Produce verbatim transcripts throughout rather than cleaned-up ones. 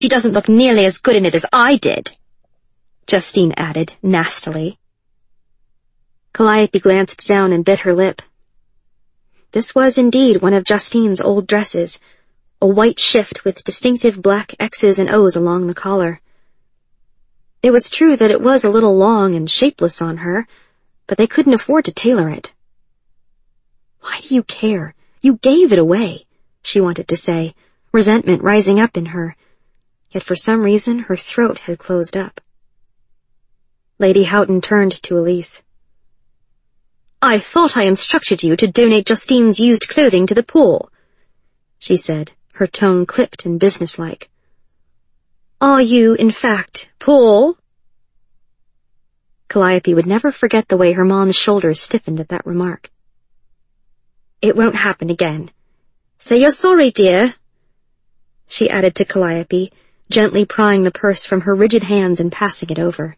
She doesn't look nearly as good in it as I did," Justine added nastily. Calliope glanced down and bit her lip. This was indeed one of Justine's old dresses, a white shift with distinctive black X's and O's along the collar. It was true that it was a little long and shapeless on her, but they couldn't afford to tailor it. "Why do you care? You gave it away," she wanted to say, resentment rising up in her, yet for some reason her throat had closed up. Lady Houghton turned to Elise. "I thought I instructed you to donate Justine's used clothing to the poor," she said, her tone clipped and businesslike. "Are you, in fact, poor?" Calliope would never forget the way her mom's shoulders stiffened at that remark. "It won't happen again. Say you're sorry, dear," she added to Calliope, gently prying the purse from her rigid hands and passing it over.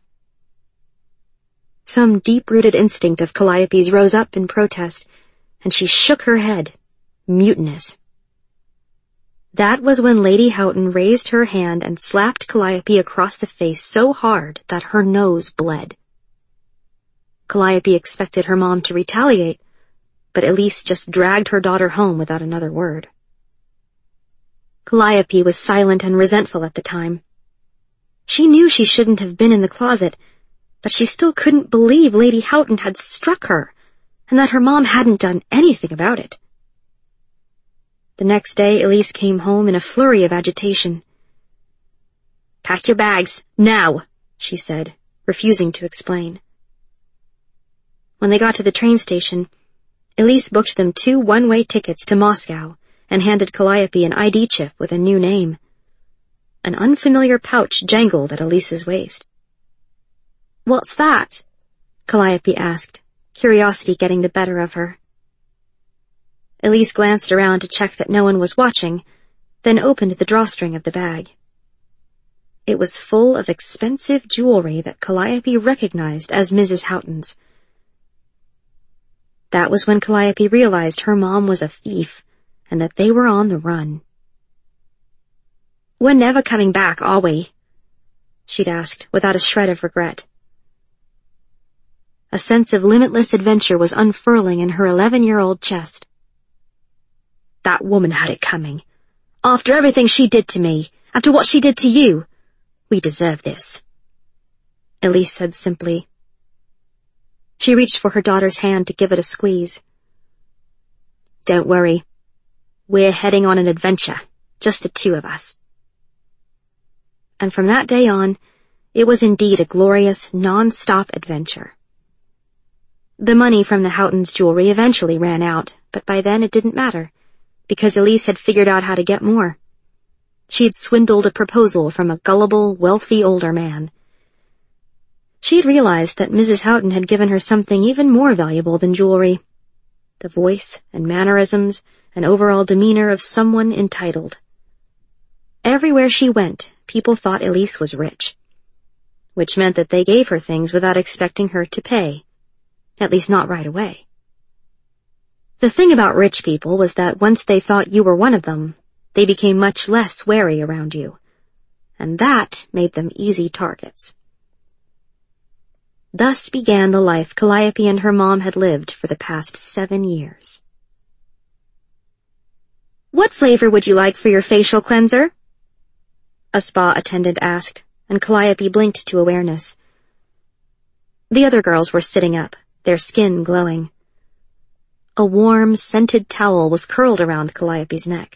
Some deep-rooted instinct of Calliope's rose up in protest, and she shook her head, mutinous. That was when Lady Houghton raised her hand and slapped Calliope across the face so hard that her nose bled. Calliope expected her mom to retaliate, but Elise just dragged her daughter home without another word. Calliope was silent and resentful at the time. She knew she shouldn't have been in the closet, but she still couldn't believe Lady Houghton had struck her, and that her mom hadn't done anything about it. The next day, Elise came home in a flurry of agitation. "Pack your bags, now," she said, refusing to explain. When they got to the train station, Elise booked them two one-way tickets to Moscow and handed Calliope an I D chip with a new name. An unfamiliar pouch jangled at Elise's waist. "What's that?" Calliope asked, curiosity getting the better of her. Elise glanced around to check that no one was watching, then opened the drawstring of the bag. It was full of expensive jewelry that Calliope recognized as Missus Houghton's. That was when Calliope realized her mom was a thief, and that they were on the run. "We're never coming back, are we?" she'd asked, without a shred of regret. A sense of limitless adventure was unfurling in her eleven-year-old chest. "That woman had it coming. After everything she did to me, after what she did to you, we deserve this," Elise said simply. She reached for her daughter's hand to give it a squeeze. "Don't worry. We're heading on an adventure, just the two of us." And from that day on, it was indeed a glorious, non-stop adventure. The money from the Houghtons' jewelry eventually ran out, but by then it didn't matter, because Elise had figured out how to get more. She had swindled a proposal from a gullible, wealthy older man. She had realized that Missus Houghton had given her something even more valuable than jewelry, the voice and mannerisms and overall demeanor of someone entitled. Everywhere she went, people thought Elise was rich, which meant that they gave her things without expecting her to pay. At least not right away. The thing about rich people was that once they thought you were one of them, they became much less wary around you, and that made them easy targets. Thus began the life Calliope and her mom had lived for the past seven years. "What flavor would you like for your facial cleanser?" a spa attendant asked, and Calliope blinked to awareness. The other girls were sitting up, their skin glowing. A warm, scented towel was curled around Calliope's neck.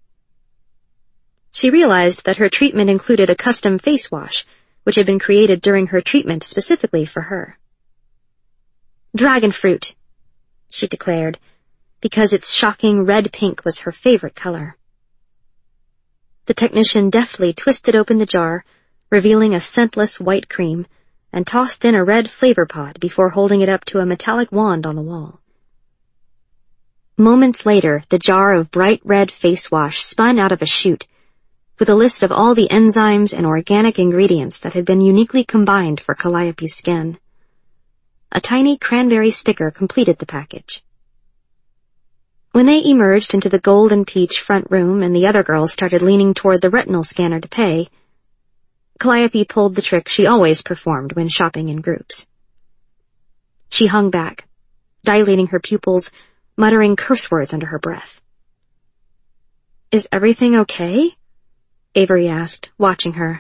She realized that her treatment included a custom face wash, which had been created during her treatment specifically for her. "Dragon fruit," she declared, because its shocking red pink was her favorite color. The technician deftly twisted open the jar, revealing a scentless white cream, and tossed in a red flavor pod before holding it up to a metallic wand on the wall. Moments later, the jar of bright red face wash spun out of a chute, with a list of all the enzymes and organic ingredients that had been uniquely combined for Calliope's skin. A tiny cranberry sticker completed the package. When they emerged into the golden peach front room and the other girls started leaning toward the retinal scanner to pay, Calliope pulled the trick she always performed when shopping in groups. She hung back, dilating her pupils, muttering curse words under her breath. "Is everything okay?" Avery asked, watching her.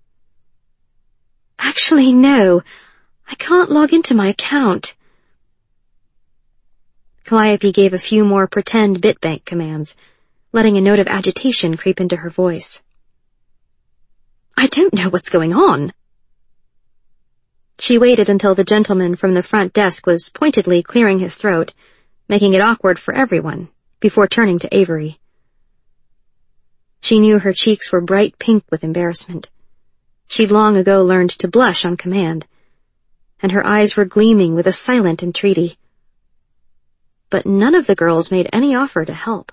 "Actually, no. I can't log into my account." Calliope gave a few more pretend BitBank commands, letting a note of agitation creep into her voice. "I don't know what's going on." She waited until the gentleman from the front desk was pointedly clearing his throat, making it awkward for everyone, before turning to Avery. She knew her cheeks were bright pink with embarrassment. She'd long ago learned to blush on command, and her eyes were gleaming with a silent entreaty. But none of the girls made any offer to help.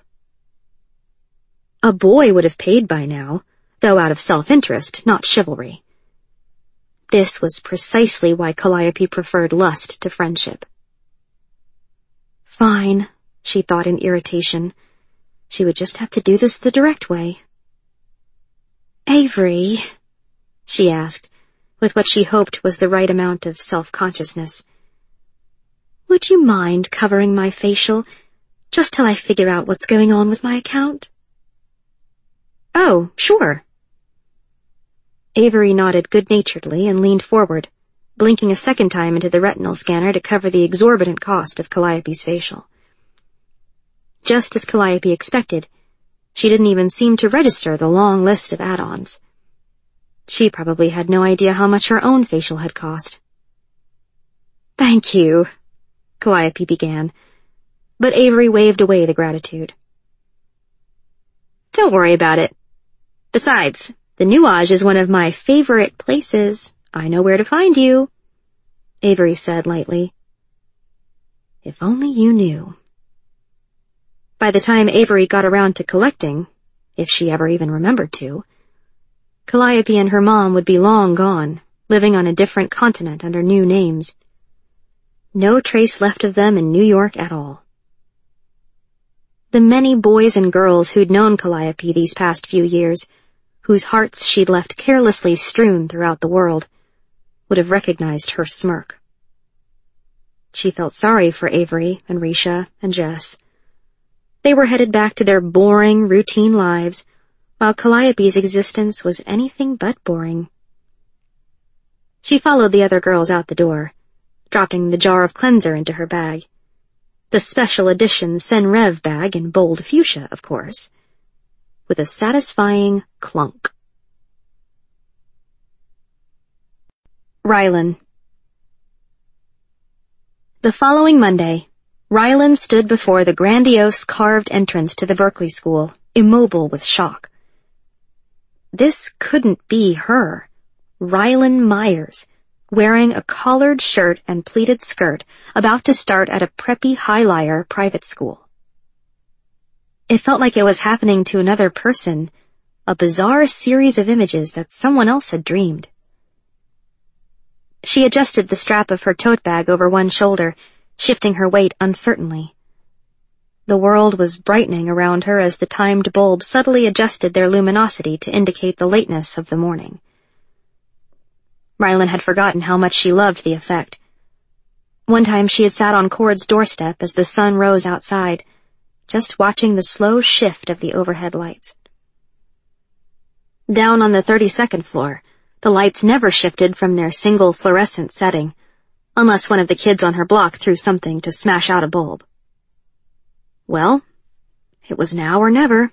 A boy would have paid by now, though out of self-interest, not chivalry. This was precisely why Calliope preferred lust to friendship. Fine, she thought in irritation. She would just have to do this the direct way. "Avery," she asked, with what she hoped was the right amount of self-consciousness, "would you mind covering my facial, just till I figure out what's going on with my account?" "Oh, sure." Avery nodded good-naturedly and leaned forward, blinking a second time into the retinal scanner to cover the exorbitant cost of Calliope's facial. Just as Calliope expected, she didn't even seem to register the long list of add-ons. She probably had no idea how much her own facial had cost. "Thank you," Calliope began, but Avery waved away the gratitude. "Don't worry about it. Besides, the Nuage is one of my favorite places. I know where to find you," Avery said lightly. If only you knew. By the time Avery got around to collecting, if she ever even remembered to, Calliope and her mom would be long gone, living on a different continent under new names. No trace left of them in New York at all. The many boys and girls who'd known Calliope these past few years, whose hearts she'd left carelessly strewn throughout the world, would have recognized her smirk. She felt sorry for Avery and Risha and Jess. They were headed back to their boring, routine lives, while Calliope's existence was anything but boring. She followed the other girls out the door, dropping the jar of cleanser into her bag. The special edition Senrev bag in bold fuchsia, of course, with a satisfying clunk. Rylan. The following Monday, Rylan stood before the grandiose carved entrance to the Berkeley School, immobile with shock. This couldn't be her, Rylan Myers, wearing a collared shirt and pleated skirt, about to start at a preppy high-lyre private school. It felt like it was happening to another person, a bizarre series of images that someone else had dreamed. She adjusted the strap of her tote bag over one shoulder, shifting her weight uncertainly. The world was brightening around her as the timed bulbs subtly adjusted their luminosity to indicate the lateness of the morning. Rylan had forgotten how much she loved the effect. One time she had sat on Cord's doorstep as the sun rose outside, just watching the slow shift of the overhead lights. Down on the thirty-second floor, the lights never shifted from their single fluorescent setting, unless one of the kids on her block threw something to smash out a bulb. Well, it was now or never.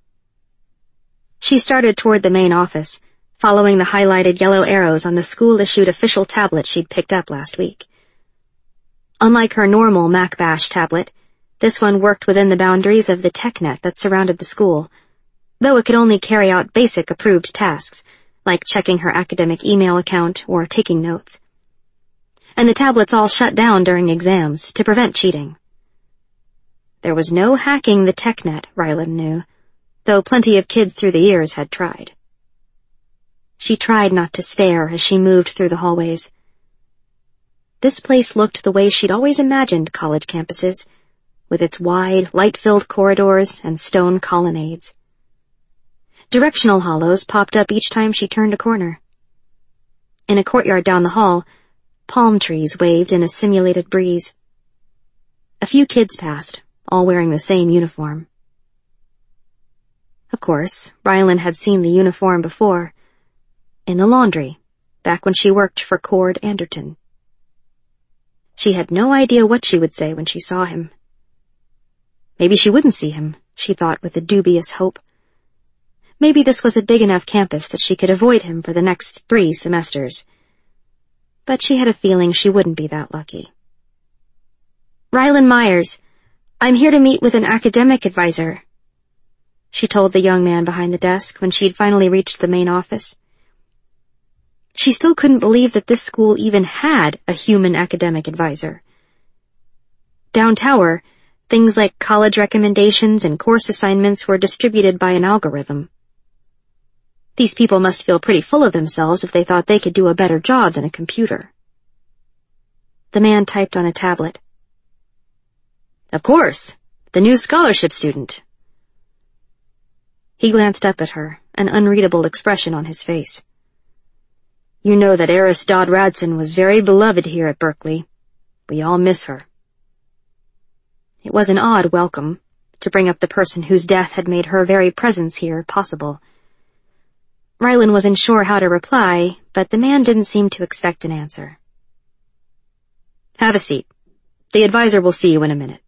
She started toward the main office, following the highlighted yellow arrows on the school-issued official tablet she'd picked up last week. Unlike her normal MacBash tablet, this one worked within the boundaries of the TechNet that surrounded the school, though it could only carry out basic approved tasks, like checking her academic email account or taking notes. And the tablets all shut down during exams to prevent cheating. There was no hacking the TechNet, Rylan knew, though plenty of kids through the years had tried. She tried not to stare as she moved through the hallways. This place looked the way she'd always imagined college campuses, with its wide, light-filled corridors and stone colonnades. Directional hollows popped up each time she turned a corner. In a courtyard down the hall, palm trees waved in a simulated breeze. A few kids passed, all wearing the same uniform. Of course, Rylan had seen the uniform before, in the laundry, back when she worked for Cord Anderton. She had no idea what she would say when she saw him. Maybe she wouldn't see him, she thought with a dubious hope. Maybe this was a big enough campus that she could avoid him for the next three semesters. But she had a feeling she wouldn't be that lucky. Rylan Myers, I'm here to meet with an academic advisor, she told the young man behind the desk when she'd finally reached the main office. She still couldn't believe that this school even had a human academic advisor. Down tower, things like college recommendations and course assignments were distributed by an algorithm. These people must feel pretty full of themselves if they thought they could do a better job than a computer. The man typed on a tablet. Of course, the new scholarship student. He glanced up at her, an unreadable expression on his face. You know that Eris Dodd Radson was very beloved here at Berkeley. We all miss her. It was an odd welcome, to bring up the person whose death had made her very presence here possible. Rylan wasn't sure how to reply, but the man didn't seem to expect an answer. Have a seat. The advisor will see you in a minute.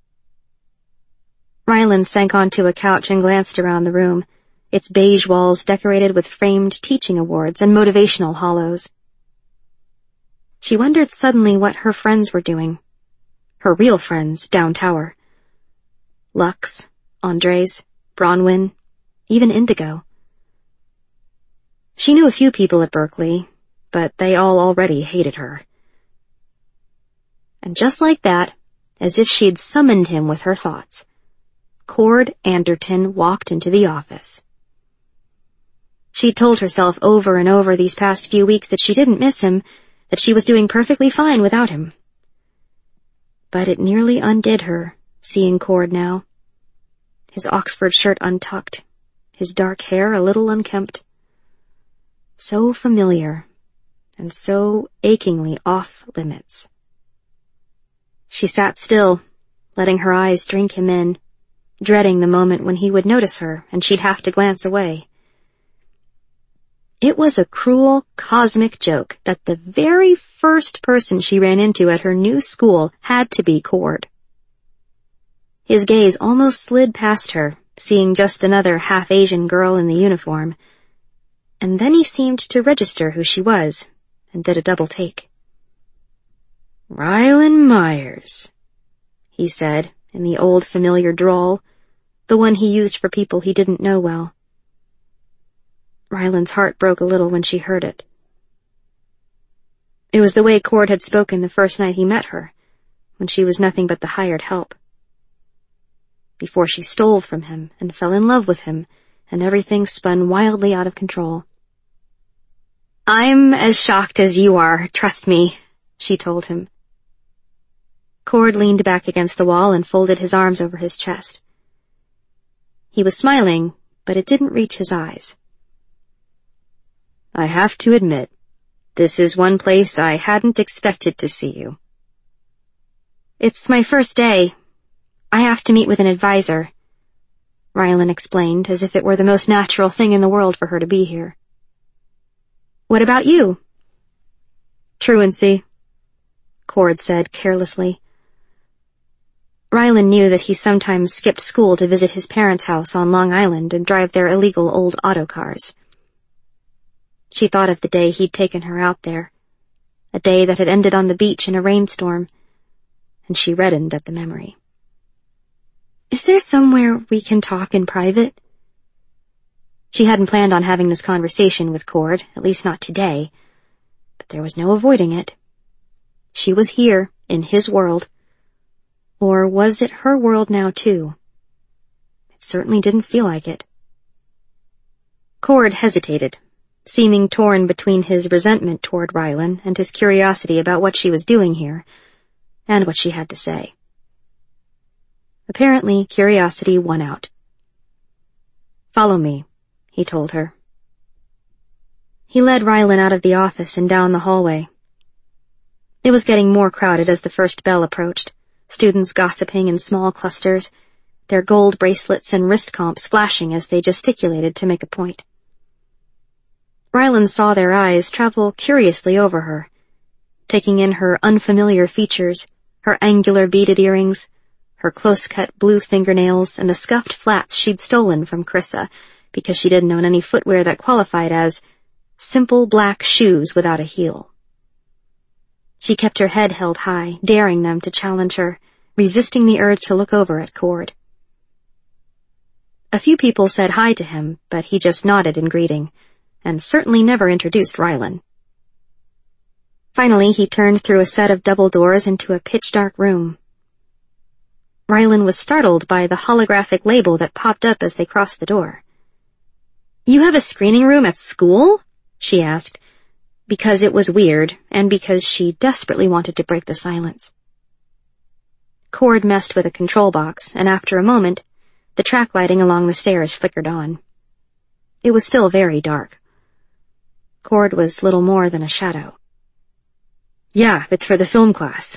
Rylan sank onto a couch and glanced around the room, its beige walls decorated with framed teaching awards and motivational hollows. She wondered suddenly what her friends were doing. Her real friends down tower. Lux, Andres, Bronwyn, even Indigo. She knew a few people at Berkeley, but they all already hated her. And just like that, as if she'd summoned him with her thoughts, Cord Anderton walked into the office. She'd told herself over and over these past few weeks that she didn't miss him, that she was doing perfectly fine without him. But it nearly undid her, seeing Cord now. His Oxford shirt untucked, his dark hair a little unkempt. So familiar, and so achingly off limits. She sat still, letting her eyes drink him in, dreading the moment when he would notice her and she'd have to glance away. It was a cruel, cosmic joke that the very first person she ran into at her new school had to be Cord. His gaze almost slid past her, seeing just another half-Asian girl in the uniform, and then he seemed to register who she was, and did a double take. Rylan Myers, he said, in the old familiar drawl, the one he used for people he didn't know well. Rylan's heart broke a little when she heard it. It was the way Cord had spoken the first night he met her, when she was nothing but the hired help. Before she stole from him and fell in love with him, and everything spun wildly out of control. I'm as shocked as you are, trust me, she told him. Cord leaned back against the wall and folded his arms over his chest. He was smiling, but it didn't reach his eyes. I have to admit, this is one place I hadn't expected to see you. It's my first day. I have to meet with an advisor, Rylan explained, as if it were the most natural thing in the world for her to be here. What about you? Truancy, Cord said carelessly. Rylan knew that he sometimes skipped school to visit his parents' house on Long Island and drive their illegal old autocars. She thought of the day he'd taken her out there, a day that had ended on the beach in a rainstorm, and she reddened at the memory. Is there somewhere we can talk in private? She hadn't planned on having this conversation with Cord, at least not today, but there was no avoiding it. She was here, in his world. Or was it her world now, too? It certainly didn't feel like it. Cord hesitated, seeming torn between his resentment toward Rylan and his curiosity about what she was doing here, and what she had to say. Apparently, curiosity won out. "Follow me," he told her. He led Rylan out of the office and down the hallway. It was getting more crowded as the first bell approached, students gossiping in small clusters, their gold bracelets and wrist comps flashing as they gesticulated to make a point. Rylan saw their eyes travel curiously over her, taking in her unfamiliar features, her angular beaded earrings, her close-cut blue fingernails, and the scuffed flats she'd stolen from Carissa because she didn't own any footwear that qualified as simple black shoes without a heel. She kept her head held high, daring them to challenge her, resisting the urge to look over at Cord. A few people said hi to him, but he just nodded in greeting, and certainly never introduced Rylan. Finally, he turned through a set of double doors into a pitch-dark room. Rylan was startled by the holographic label that popped up as they crossed the door. "You have a screening room at school?" she asked, because it was weird, and because she desperately wanted to break the silence. Cord messed with a control box, and after a moment, the track lighting along the stairs flickered on. It was still very dark. Cord was little more than a shadow. "Yeah, it's for the film class."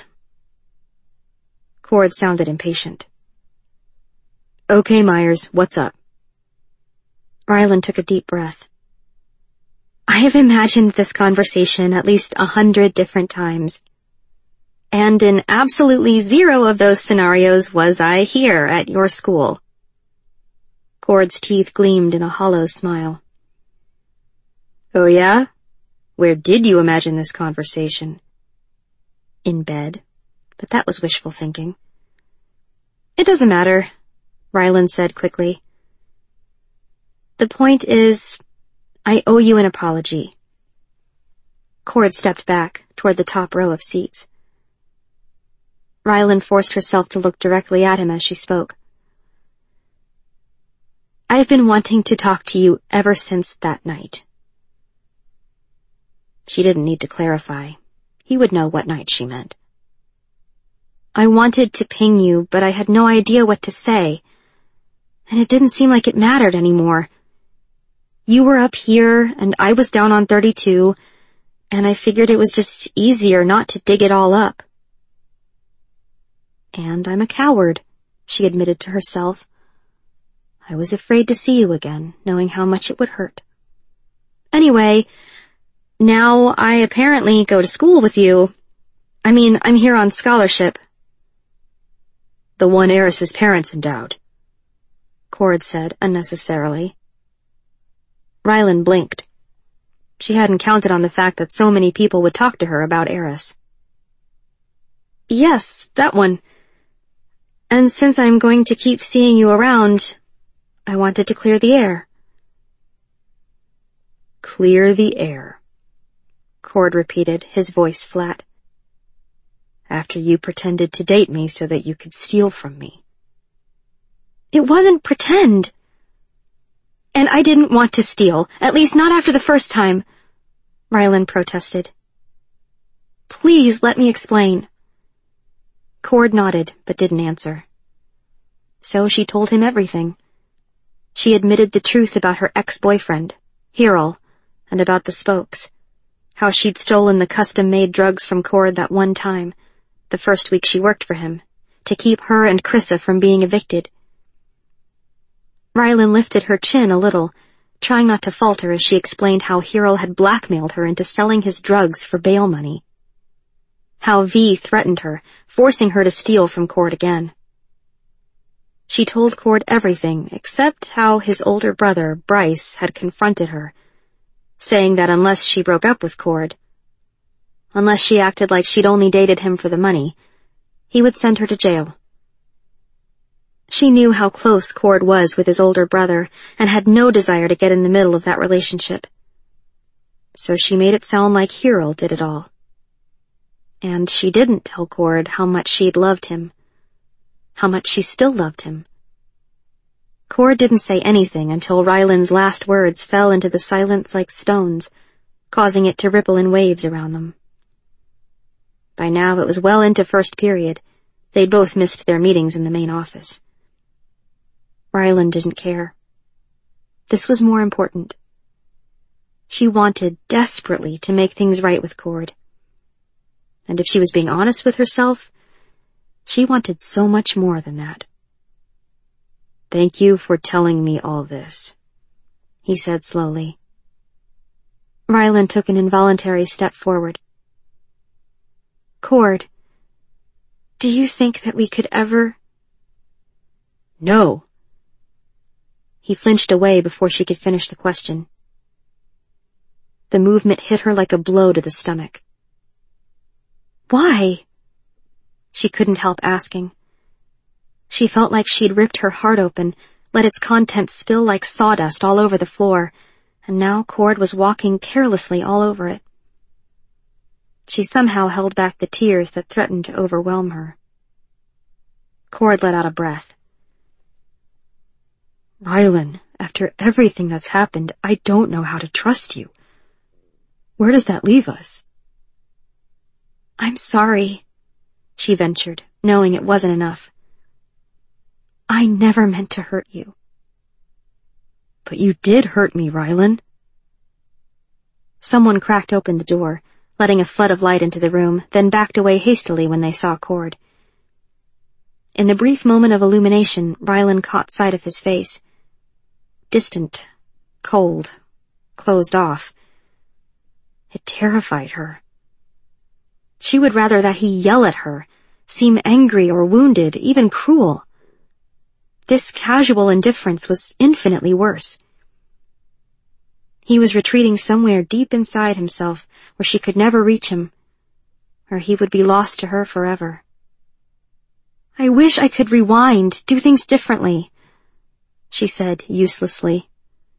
Cord sounded impatient. "Okay, Myers, what's up?" Rylan took a deep breath. "I have imagined this conversation at least a hundred different times. And in absolutely zero of those scenarios was I here at your school." Cord's teeth gleamed in a hollow smile. "Oh yeah? Where did you imagine this conversation?" "In bed. But that was wishful thinking." "It doesn't matter," Rylan said quickly. "The point is, I owe you an apology." Cord stepped back toward the top row of seats. Rylan forced herself to look directly at him as she spoke. "I've been wanting to talk to you ever since that night." She didn't need to clarify. He would know what night she meant. "I wanted to ping you, but I had no idea what to say. And it didn't seem like it mattered anymore. You were up here, and I was down on thirty-two, and I figured it was just easier not to dig it all up." "And I'm a coward," she admitted to herself. "I was afraid to see you again, knowing how much it would hurt. Anyway, now I apparently go to school with you. I mean, I'm here on scholarship." "The one Eris's parents endowed," Cord said unnecessarily. Rylan blinked. She hadn't counted on the fact that so many people would talk to her about Eris. "Yes, that one. And since I'm going to keep seeing you around, I wanted to clear the air." "Clear the air," Cord repeated, his voice flat. "After you pretended to date me so that you could steal from me." "It wasn't pretend. And I didn't want to steal, at least not after the first time," Rylan protested. "Please let me explain." Cord nodded, but didn't answer. So she told him everything. She admitted the truth about her ex-boyfriend, Hyrule, and about the spokes, how she'd stolen the custom-made drugs from Cord that one time, the first week she worked for him, to keep her and Carissa from being evicted. Rylan lifted her chin a little, trying not to falter as she explained how Hyrule had blackmailed her into selling his drugs for bail money. How V threatened her, forcing her to steal from Cord again. She told Cord everything except how his older brother, Bryce, had confronted her, saying that unless she broke up with Cord, unless she acted like she'd only dated him for the money, he would send her to jail. She knew how close Cord was with his older brother and had no desire to get in the middle of that relationship. So she made it sound like Hyrule did it all. And she didn't tell Cord how much she'd loved him, how much she still loved him. Cord didn't say anything until Rylan's last words fell into the silence like stones, causing it to ripple in waves around them. By now it was well into first period, They'd both missed their meetings in the main office. Rylan didn't care. This was more important. She wanted desperately to make things right with Cord. And if she was being honest with herself, she wanted so much more than that. "Thank you for telling me all this," he said slowly. Rylan took an involuntary step forward. "Cord, do you think that we could ever—" "No." He flinched away before she could finish the question. The movement hit her like a blow to the stomach. "Why?" She couldn't help asking. She felt like she'd ripped her heart open, let its contents spill like sawdust all over the floor, and now Cord was walking carelessly all over it. She somehow held back the tears that threatened to overwhelm her. Cord let out a breath. "Rylan, after everything that's happened, I don't know how to trust you. Where does that leave us?" "I'm sorry," she ventured, knowing it wasn't enough. "I never meant to hurt you." "But you did hurt me, Rylan." Someone cracked open the door, letting a flood of light into the room, then backed away hastily when they saw Cord. In the brief moment of illumination, Rylan caught sight of his face. Distant, cold, closed off. It terrified her. She would rather that he yell at her, seem angry or wounded, even cruel. This casual indifference was infinitely worse. He was retreating somewhere deep inside himself where she could never reach him, where he would be lost to her forever. "I wish I could rewind, do things differently," she said uselessly.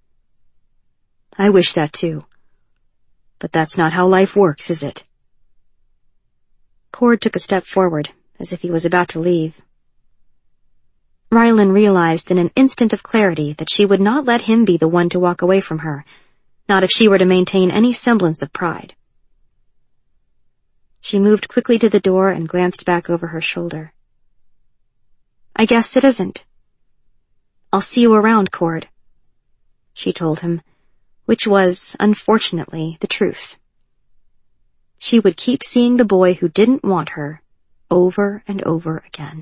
"I wish that too. But that's not how life works, is it?" Cord took a step forward, as if he was about to leave. Rylan realized in an instant of clarity that she would not let him be the one to walk away from her, not if she were to maintain any semblance of pride. She moved quickly to the door and glanced back over her shoulder. "I guess it isn't. I'll see you around, Cord," she told him, which was, unfortunately, the truth. She would keep seeing the boy who didn't want her over and over again.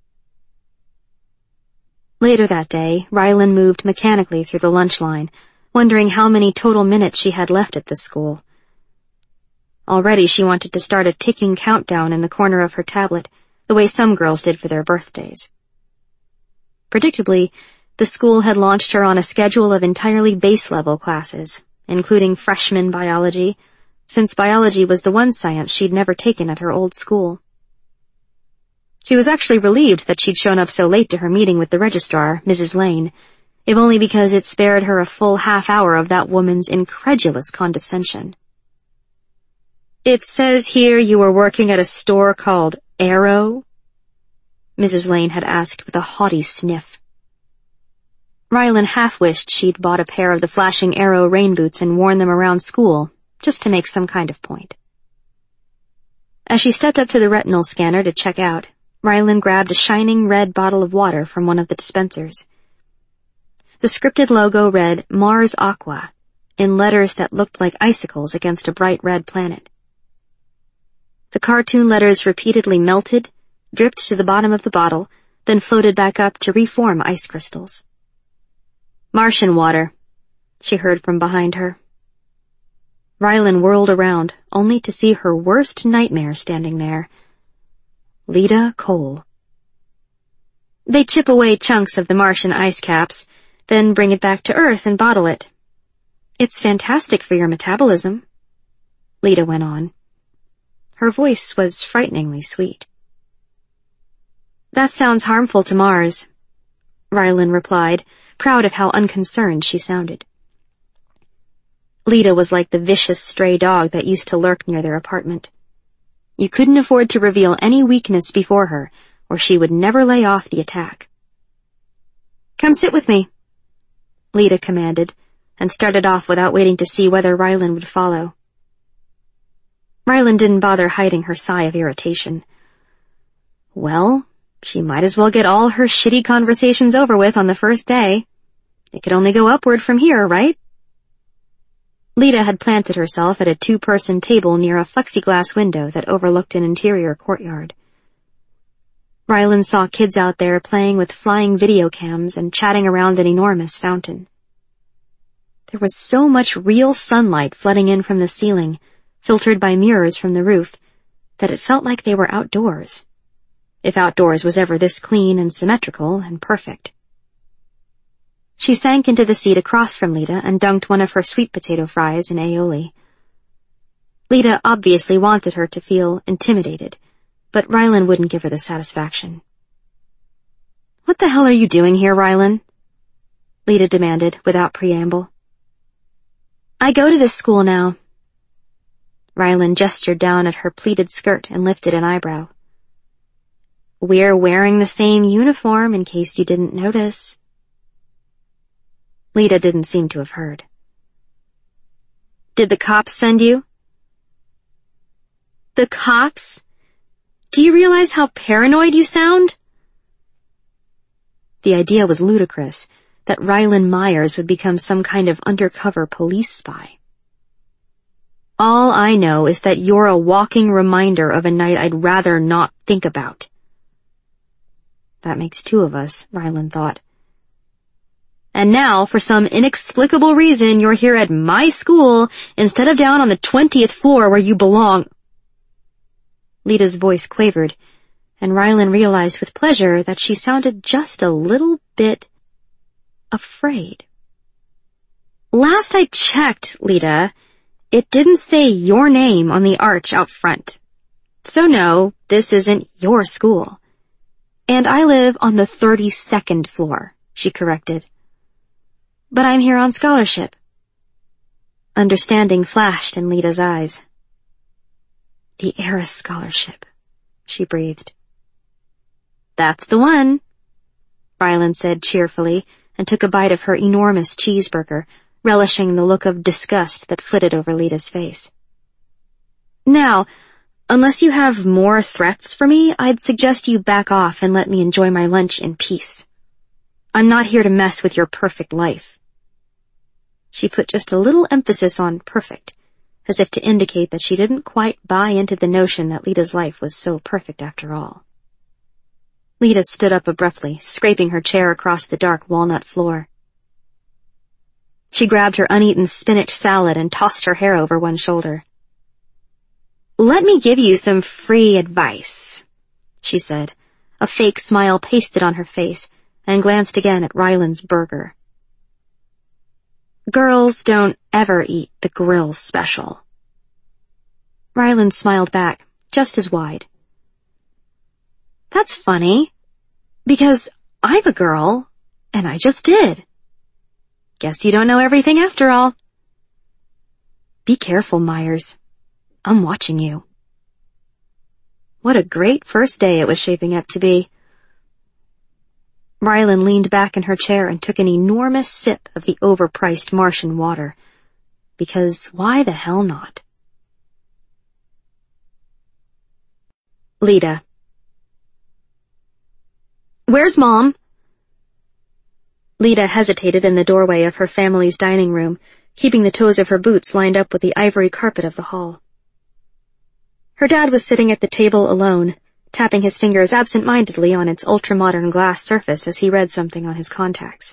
Later that day, Rylan moved mechanically through the lunch line, wondering how many total minutes she had left at this school. Already she wanted to start a ticking countdown in the corner of her tablet, the way some girls did for their birthdays. Predictably, the school had launched her on a schedule of entirely base-level classes, including freshman biology, since biology was the one science she'd never taken at her old school. She was actually relieved that she'd shown up so late to her meeting with the registrar, Missus Lane, if only because it spared her a full half hour of that woman's incredulous condescension. "It says here you were working at a store called Arrow?" Missus Lane had asked with a haughty sniff. Rylan half wished she'd bought a pair of the flashing Arrow rain boots and worn them around school, just to make some kind of point. As she stepped up to the retinal scanner to check out, Rylan grabbed a shining red bottle of water from one of the dispensers. The scripted logo read Mars Aqua, in letters that looked like icicles against a bright red planet. The cartoon letters repeatedly melted, dripped to the bottom of the bottle, then floated back up to reform ice crystals. "Martian water," she heard from behind her. Rylan whirled around, only to see her worst nightmare standing there. Leda Cole. "They chip away chunks of the Martian ice caps, then bring it back to Earth and bottle it. It's fantastic for your metabolism," Leda went on. Her voice was frighteningly sweet. "That sounds harmful to Mars," Rylan replied, proud of how unconcerned she sounded. Leda was like the vicious stray dog that used to lurk near their apartment. You couldn't afford to reveal any weakness before her, or she would never lay off the attack. "Come sit with me," Leda commanded, and started off without waiting to see whether Rylan would follow. Rylan didn't bother hiding her sigh of irritation. Well, she might as well get all her shitty conversations over with on the first day. It could only go upward from here, right? Lita had planted herself at a two-person table near a plexiglass window that overlooked an interior courtyard. Rylan saw kids out there playing with flying video cams and chatting around an enormous fountain. There was so much real sunlight flooding in from the ceiling, filtered by mirrors from the roof, that it felt like they were outdoors. If outdoors was ever this clean and symmetrical and perfect. She sank into the seat across from Lita and dunked one of her sweet potato fries in aioli. Lita obviously wanted her to feel intimidated, but Rylan wouldn't give her the satisfaction. "What the hell are you doing here, Rylan?" Lita demanded without preamble. "I go to this school now." Rylan gestured down at her pleated skirt and lifted an eyebrow. "We're wearing the same uniform in case you didn't notice." Lita didn't seem to have heard. "Did the cops send you?" "The cops? Do you realize how paranoid you sound?" The idea was ludicrous, that Rylan Myers would become some kind of undercover police spy. "All I know is that you're a walking reminder of a night I'd rather not think about." That makes two of us, Rylan thought. "And now, for some inexplicable reason, you're here at my school instead of down on the twentieth floor where you belong." Lita's voice quavered, and Rylan realized with pleasure that she sounded just a little bit afraid. "Last I checked, Lita, it didn't say your name on the arch out front. So no, this isn't your school. And I live on the thirty-second floor," she corrected. "But I'm here on scholarship." Understanding flashed in Lita's eyes. "The Heiress Scholarship," she breathed. "That's the one," Rylan said cheerfully, and took a bite of her enormous cheeseburger, relishing the look of disgust that flitted over Lita's face. "Now, unless you have more threats for me, I'd suggest you back off and let me enjoy my lunch in peace. I'm not here to mess with your perfect life." She put just a little emphasis on perfect, as if to indicate that she didn't quite buy into the notion that Lita's life was so perfect after all. Lita stood up abruptly, scraping her chair across the dark walnut floor. She grabbed her uneaten spinach salad and tossed her hair over one shoulder. "Let me give you some free advice," she said, a fake smile pasted on her face, and glanced again at Rylan's burger. "Girls don't ever eat the grill special." Rylan smiled back, just as wide. "That's funny, because I'm a girl, and I just did. Guess you don't know everything after all." "Be careful, Myers. I'm watching you." What a great first day it was shaping up to be. Rylan leaned back in her chair and took an enormous sip of the overpriced Martian water. Because why the hell not? Lita. "Where's Mom?" Lita hesitated in the doorway of her family's dining room, keeping the toes of her boots lined up with the ivory carpet of the hall. Her dad was sitting at the table alone, tapping his fingers absent-mindedly on its ultra-modern glass surface as he read something on his contacts.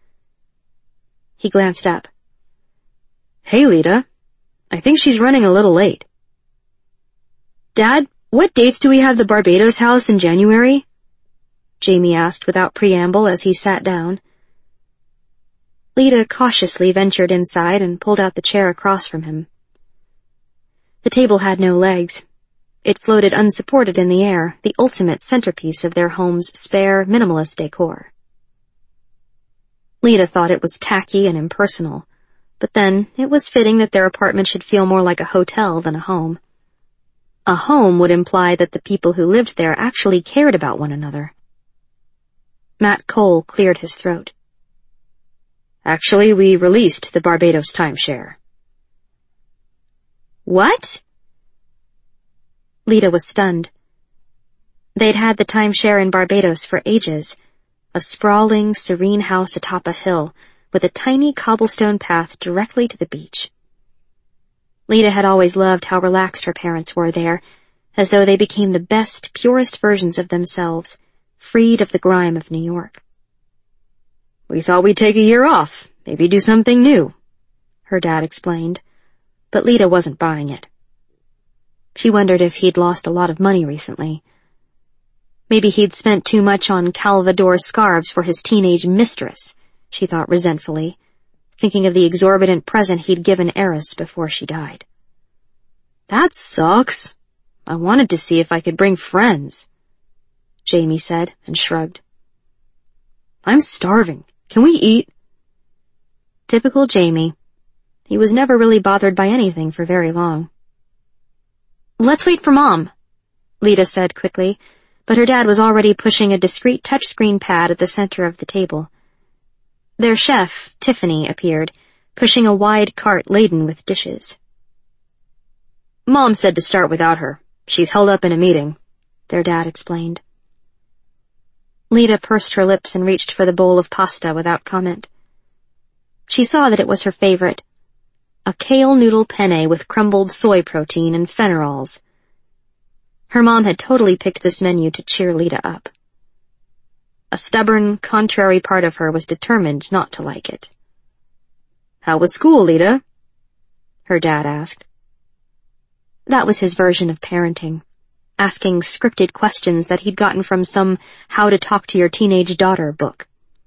He glanced up. "Hey, Lita. I think she's running a little late." "Dad, what dates do we have the Barbados house in January?" Jamie asked without preamble as he sat down. Lita cautiously ventured inside and pulled out the chair across from him. The table had no legs. It floated unsupported in the air, the ultimate centerpiece of their home's spare, minimalist decor. Lita thought it was tacky and impersonal, but then it was fitting that their apartment should feel more like a hotel than a home. A home would imply that the people who lived there actually cared about one another. Matt Cole cleared his throat. "Actually, we released the Barbados timeshare." "What?" Lita was stunned. They'd had the timeshare in Barbados for ages, a sprawling, serene house atop a hill with a tiny cobblestone path directly to the beach. Lita had always loved how relaxed her parents were there, as though they became the best, purest versions of themselves, freed of the grime of New York. "We thought we'd take a year off, maybe do something new," her dad explained, but Lita wasn't buying it. She wondered if he'd lost a lot of money recently. Maybe he'd spent too much on Calvador scarves for his teenage mistress, she thought resentfully, thinking of the exorbitant present he'd given Eris before she died. "That sucks. I wanted to see if I could bring friends," Jamie said and shrugged. "I'm starving. Can we eat?" Typical Jamie. He was never really bothered by anything for very long. "Let's wait for Mom," Lita said quickly, but her dad was already pushing a discreet touchscreen pad at the center of the table. Their chef, Tiffany, appeared, pushing a wide cart laden with dishes. "Mom said to start without her. She's held up in a meeting," their dad explained. Lita pursed her lips and reached for the bowl of pasta without comment. She saw that it was her favorite, a kale noodle penne with crumbled soy protein and fenorols. Her mom had totally picked this menu to cheer Lita up. A stubborn, contrary part of her was determined not to like it. "How was school, Lita?" her dad asked. That was his version of parenting, asking scripted questions that he'd gotten from some How to Talk to Your Teenage Daughter book.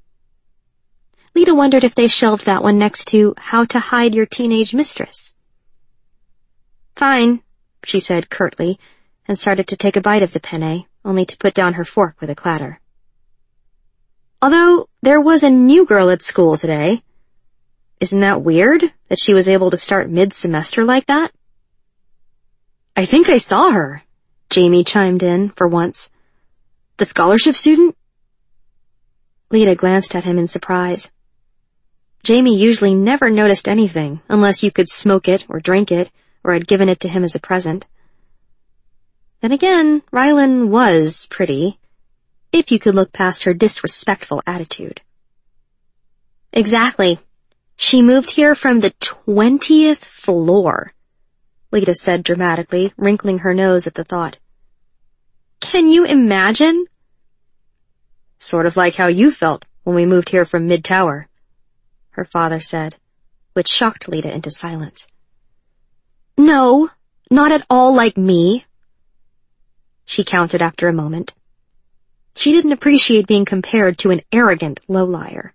Lita wondered if they shelved that one next to How to Hide Your Teenage Mistress. "Fine," she said curtly, and started to take a bite of the penne, only to put down her fork with a clatter. "Although there was a new girl at school today. Isn't that weird, that she was able to start mid-semester like that?" "I think I saw her," Jamie chimed in for once. "The scholarship student?" Lita glanced at him in surprise. Jamie usually never noticed anything unless you could smoke it or drink it or had given it to him as a present. Then again, Rylan was pretty, if you could look past her disrespectful attitude. "Exactly. She moved here from the twentieth floor," Lita said dramatically, wrinkling her nose at the thought. "Can you imagine?" "Sort of like how you felt when we moved here from Mid-Tower," her father said, which shocked Lita into silence. "No, not at all like me," she countered after a moment. She didn't appreciate being compared to an arrogant lowlier.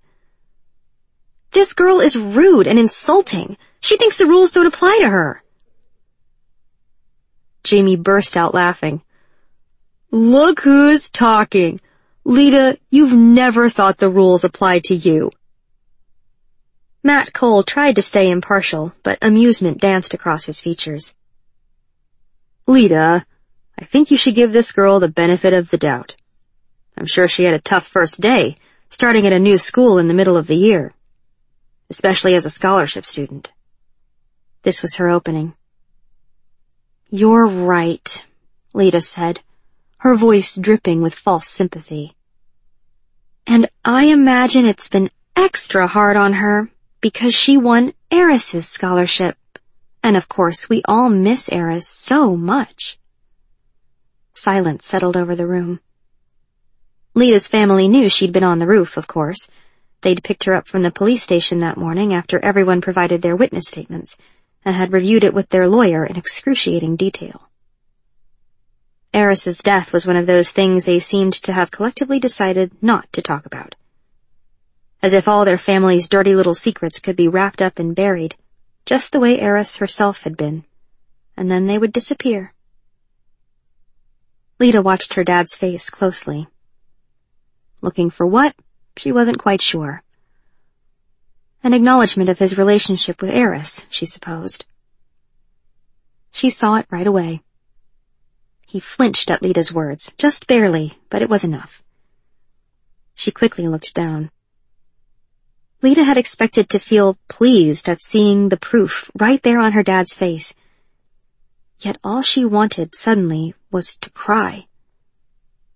"This girl is rude and insulting. She thinks the rules don't apply to her." Jamie burst out laughing. "Look who's talking. Lita, you've never thought the rules applied to you." Matt Cole tried to stay impartial, but amusement danced across his features. "Lita, I think you should give this girl the benefit of the doubt. I'm sure she had a tough first day, starting at a new school in the middle of the year, especially as a scholarship student." This was her opening. "You're right," Lita said, her voice dripping with false sympathy. "And I imagine it's been extra hard on her because she won Eris's scholarship, and of course we all miss Eris so much." Silence settled over the room. Lita's family knew she'd been on the roof, of course. They'd picked her up from the police station that morning after everyone provided their witness statements, and had reviewed it with their lawyer in excruciating detail. Eris's death was one of those things they seemed to have collectively decided not to talk about. As if all their family's dirty little secrets could be wrapped up and buried, just the way Eris herself had been, and then they would disappear. Lita watched her dad's face closely. Looking for what? She wasn't quite sure. An acknowledgement of his relationship with Eris, she supposed. She saw it right away. He flinched at Lita's words, just barely, but it was enough. She quickly looked down. Lita had expected to feel pleased at seeing the proof right there on her dad's face. Yet all she wanted suddenly was to cry.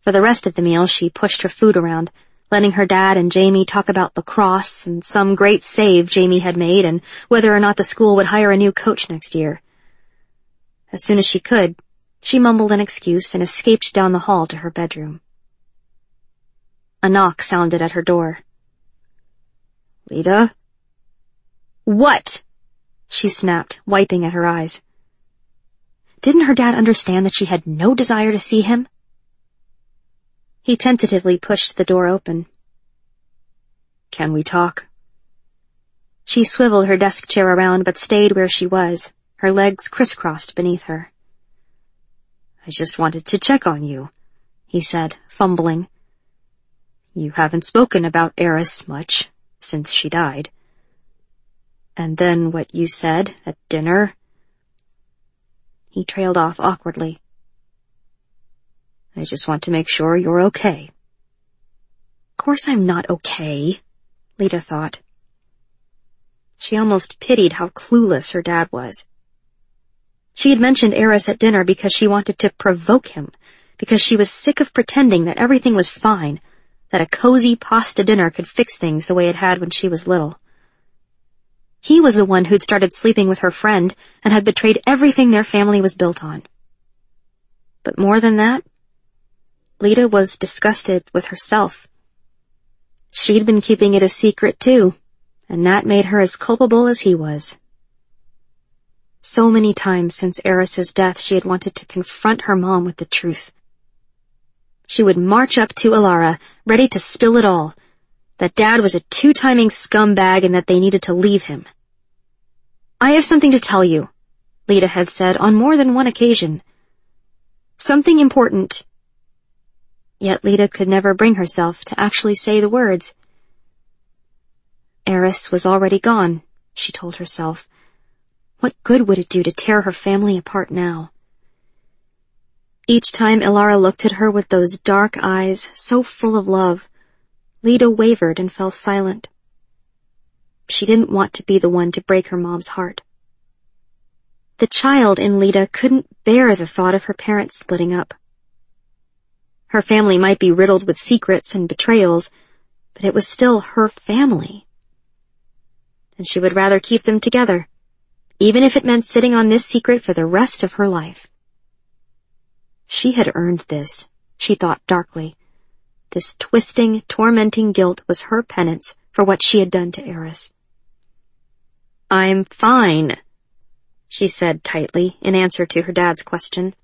For the rest of the meal, she pushed her food around, letting her dad and Jamie talk about lacrosse and some great save Jamie had made and whether or not the school would hire a new coach next year. As soon as she could, she mumbled an excuse and escaped down the hall to her bedroom. A knock sounded at her door. "Lita?" "What?" she snapped, wiping at her eyes. Didn't her dad understand that she had no desire to see him? He tentatively pushed the door open. "Can we talk?" She swiveled her desk chair around but stayed where she was, her legs crisscrossed beneath her. "I just wanted to check on you," he said, fumbling. "You haven't spoken about Eris much since she died. And then what you said at dinner..." He trailed off awkwardly. "I just want to make sure you're okay." Of course I'm not okay, Lita thought. She almost pitied how clueless her dad was. She had mentioned Eris at dinner because she wanted to provoke him, because she was sick of pretending that everything was fine, that a cozy pasta dinner could fix things the way it had when she was little. He was the one who'd started sleeping with her friend and had betrayed everything their family was built on. But more than that, Lita was disgusted with herself. She'd been keeping it a secret too, and that made her as culpable as he was. So many times since Eris's death she had wanted to confront her mom with the truth. She would march up to Alara, ready to spill it all, that Dad was a two-timing scumbag and that they needed to leave him. "I have something to tell you," Lita had said on more than one occasion. "Something important." Yet Lita could never bring herself to actually say the words. Eris was already gone, she told herself. What good would it do to tear her family apart now? Each time Alara looked at her with those dark eyes, so full of love, Lita wavered and fell silent. She didn't want to be the one to break her mom's heart. The child in Lita couldn't bear the thought of her parents splitting up. Her family might be riddled with secrets and betrayals, but it was still her family. And she would rather keep them together, even if it meant sitting on this secret for the rest of her life. She had earned this, she thought darkly. This twisting, tormenting guilt was her penance for what she had done to Eris. "I'm fine," she said tightly in answer to her dad's question.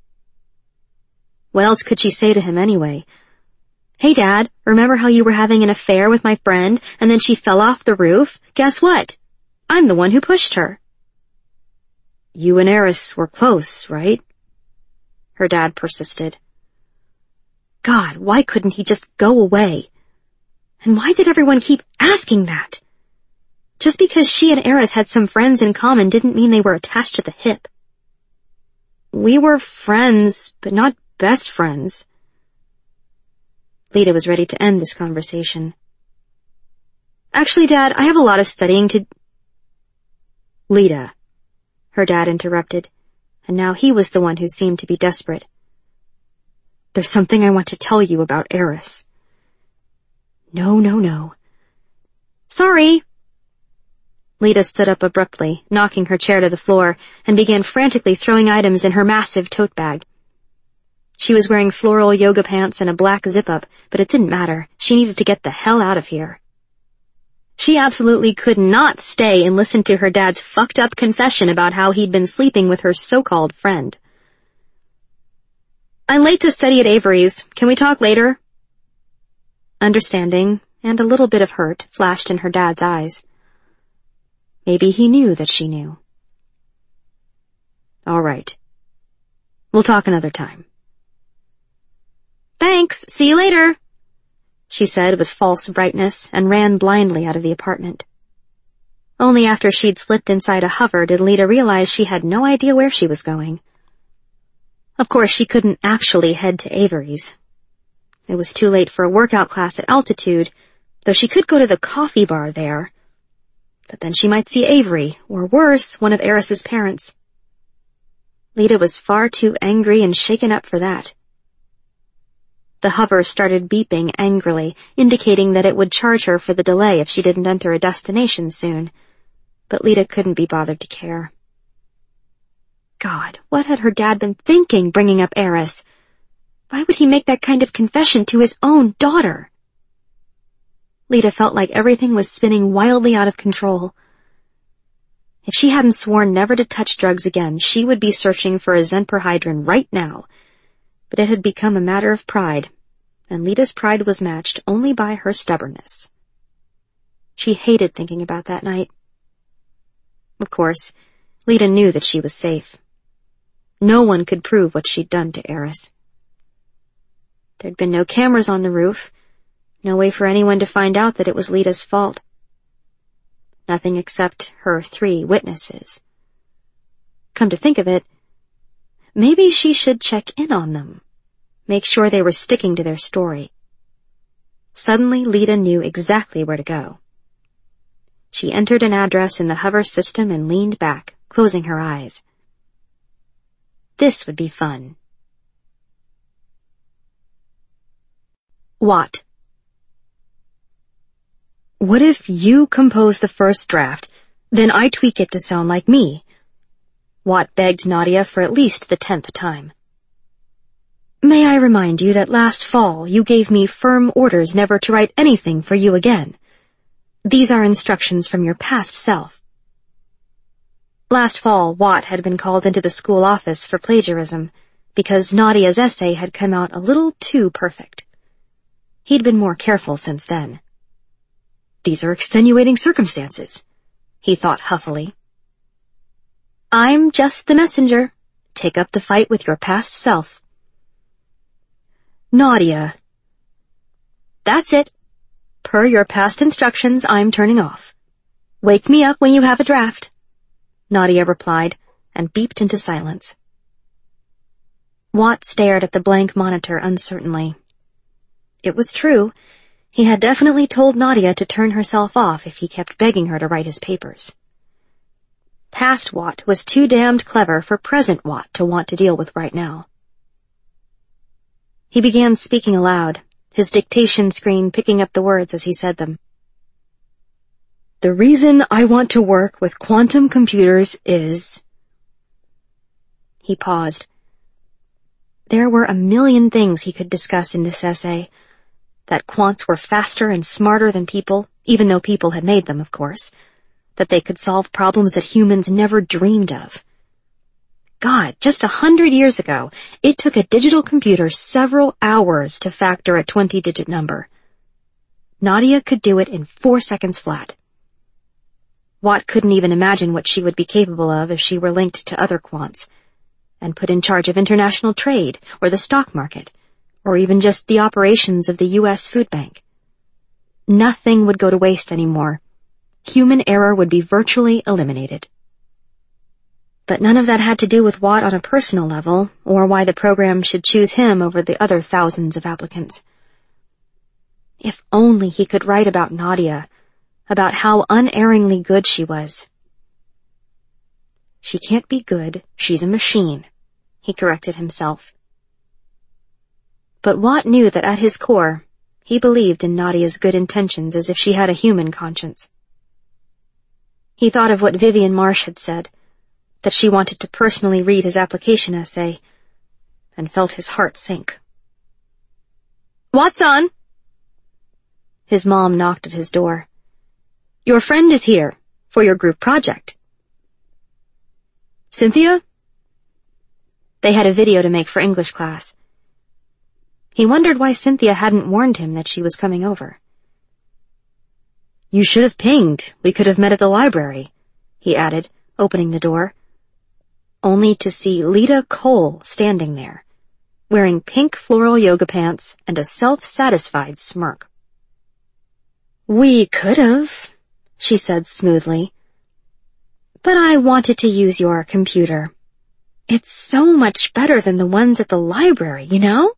What else could she say to him anyway? "Hey, Dad, remember how you were having an affair with my friend and then she fell off the roof? Guess what? I'm the one who pushed her." "You and Eris were close, right?" her dad persisted. God, why couldn't he just go away? And why did everyone keep asking that? Just because she and Eris had some friends in common didn't mean they were attached to the hip. "We were friends, but not best friends." Lita was ready to end this conversation. "Actually, Dad, I have a lot of studying to..." "Lita," her dad interrupted, and now he was the one who seemed to be desperate. "There's something I want to tell you about Eris." No, no, no. "Sorry." Lita stood up abruptly, knocking her chair to the floor, and began frantically throwing items in her massive tote bag. She was wearing floral yoga pants and a black zip-up, but it didn't matter. She needed to get the hell out of here. She absolutely could not stay and listen to her dad's fucked-up confession about how he'd been sleeping with her so-called friend. "I'm late to study at Avery's. Can we talk later?" Understanding, and a little bit of hurt, flashed in her dad's eyes. Maybe he knew that she knew. "All right. We'll talk another time." "Thanks. See you later," she said with false brightness, and ran blindly out of the apartment. Only after she'd slipped inside a hover did Lita realize she had no idea where she was going. Of course, she couldn't actually head to Avery's. It was too late for a workout class at Altitude, though she could go to the coffee bar there. But then she might see Avery, or worse, one of Eris's parents. Lita was far too angry and shaken up for that. The hover started beeping angrily, indicating that it would charge her for the delay if she didn't enter a destination soon. But Lita couldn't be bothered to care. God, what had her dad been thinking bringing up Eris? Why would he make that kind of confession to his own daughter? Lita felt like everything was spinning wildly out of control. If she hadn't sworn never to touch drugs again, she would be searching for a Zenperhydrin right now. But it had become a matter of pride, and Lita's pride was matched only by her stubbornness. She hated thinking about that night. Of course, Lita knew that she was safe. No one could prove what she'd done to Eris. There'd been no cameras on the roof, no way for anyone to find out that it was Lita's fault. Nothing except her three witnesses. Come to think of it, maybe she should check in on them, make sure they were sticking to their story. Suddenly, Lita knew exactly where to go. She entered an address in the hover system and leaned back, closing her eyes. This would be fun. Watt. What if you compose the first draft, then I tweak it to sound like me? Watt begged Nadia for at least the tenth time. May I remind you that last fall you gave me firm orders never to write anything for you again. These are instructions from your past self. Last fall, Watt had been called into the school office for plagiarism because Nadia's essay had come out a little too perfect. He'd been more careful since then. These are extenuating circumstances, he thought huffily. I'm just the messenger. Take up the fight with your past self. Nadia. That's it. Per your past instructions, I'm turning off. Wake me up when you have a draft. Nadia replied, and beeped into silence. Watt stared at the blank monitor uncertainly. It was true. He had definitely told Nadia to turn herself off if he kept begging her to write his papers. Past Watt was too damned clever for present Watt to want to deal with right now. He began speaking aloud, his dictation screen picking up the words as he said them. The reason I want to work with quantum computers is... He paused. There were a million things he could discuss in this essay. That quants were faster and smarter than people, even though people had made them, of course. That they could solve problems that humans never dreamed of. God, just a hundred years ago, it took a digital computer several hours to factor a twenty-digit number. Nadia could do it in four seconds flat. Watt couldn't even imagine what she would be capable of if she were linked to other quants, and put in charge of international trade, or the stock market, or even just the operations of the U S food bank. Nothing would go to waste anymore. Human error would be virtually eliminated. But none of that had to do with Watt on a personal level, or why the program should choose him over the other thousands of applicants. If only he could write about Nadia, about how unerringly good she was. She can't be good, she's a machine, he corrected himself. But Watt knew that at his core, he believed in Nadia's good intentions as if she had a human conscience. He thought of what Vivian Marsh had said, that she wanted to personally read his application essay, and felt his heart sink. Watson! His mom knocked at his door. Your friend is here, for your group project. Cynthia? They had a video to make for English class. He wondered why Cynthia hadn't warned him that she was coming over. You should have pinged. We could have met at the library, he added, opening the door, only to see Lita Cole standing there, wearing pink floral yoga pants and a self-satisfied smirk. We could have, she said smoothly, but I wanted to use your computer. It's so much better than the ones at the library, you know?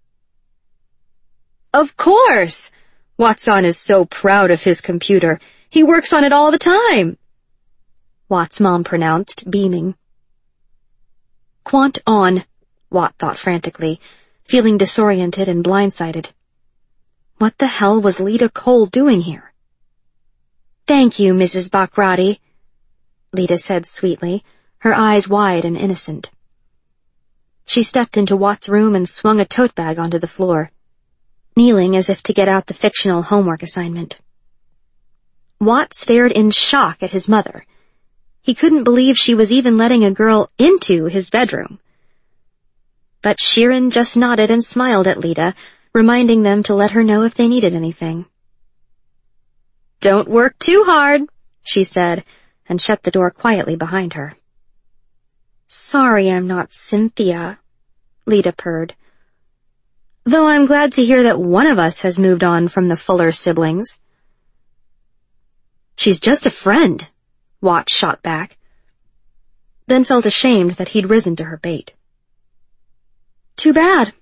Of course! Watson is so proud of his computer. He works on it all the time. Watt's mom pronounced, beaming. Quant on, Watt thought frantically, feeling disoriented and blindsided. What the hell was Lita Cole doing here? "Thank you, Missus Bakrati," Lita said sweetly, her eyes wide and innocent. She stepped into Watt's room and swung a tote bag onto the floor, kneeling as if to get out the fictional homework assignment. Watt stared in shock at his mother. He couldn't believe she was even letting a girl into his bedroom. But Sheeran just nodded and smiled at Lita, reminding them to let her know if they needed anything. "Don't work too hard," she said, and shut the door quietly behind her. "Sorry I'm not Cynthia," Lita purred. "Though I'm glad to hear that one of us has moved on from the Fuller siblings." "She's just a friend," Watt shot back, then felt ashamed that he'd risen to her bait. "Too bad."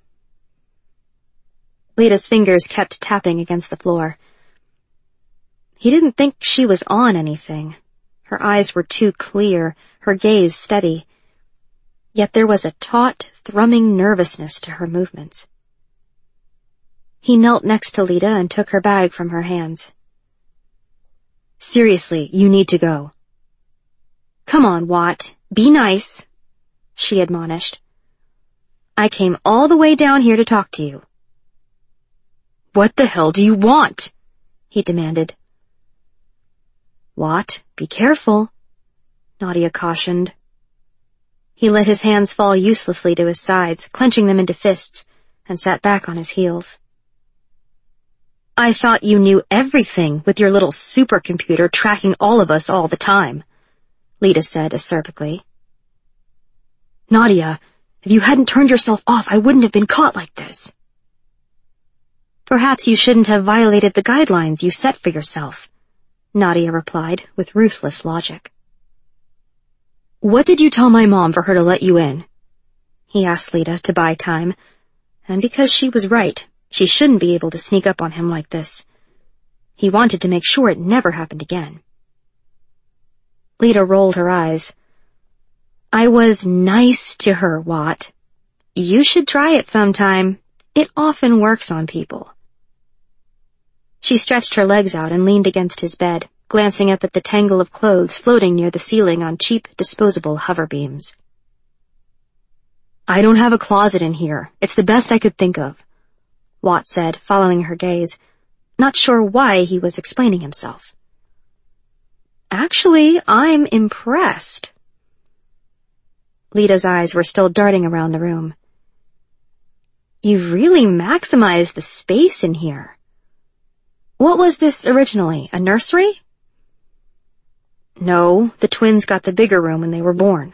Lita's fingers kept tapping against the floor. He didn't think she was on anything. Her eyes were too clear, her gaze steady. Yet there was a taut, thrumming nervousness to her movements. He knelt next to Lita and took her bag from her hands. "Seriously, you need to go." "Come on, Watt, be nice," she admonished. "I came all the way down here to talk to you." "What the hell do you want?" he demanded. "Watt, be careful," Nadia cautioned. He let his hands fall uselessly to his sides, clenching them into fists, and sat back on his heels. "I thought you knew everything with your little supercomputer tracking all of us all the time," Lita said acerbically. "Nadia, if you hadn't turned yourself off, I wouldn't have been caught like this." "Perhaps you shouldn't have violated the guidelines you set for yourself," Nadia replied with ruthless logic. "What did you tell my mom for her to let you in?" he asked Lita to buy time, and because she was right, she shouldn't be able to sneak up on him like this. He wanted to make sure it never happened again. Lita rolled her eyes. "I was nice to her, Watt. You should try it sometime. It often works on people." She stretched her legs out and leaned against his bed, glancing up at the tangle of clothes floating near the ceiling on cheap, disposable hover beams. "I don't have a closet in here. It's the best I could think of," Watt said, following her gaze, not sure why he was explaining himself. "Actually, I'm impressed." Lita's eyes were still darting around the room. "You've really maximized the space in here. What was this originally, a nursery?" "No, the twins got the bigger room when they were born."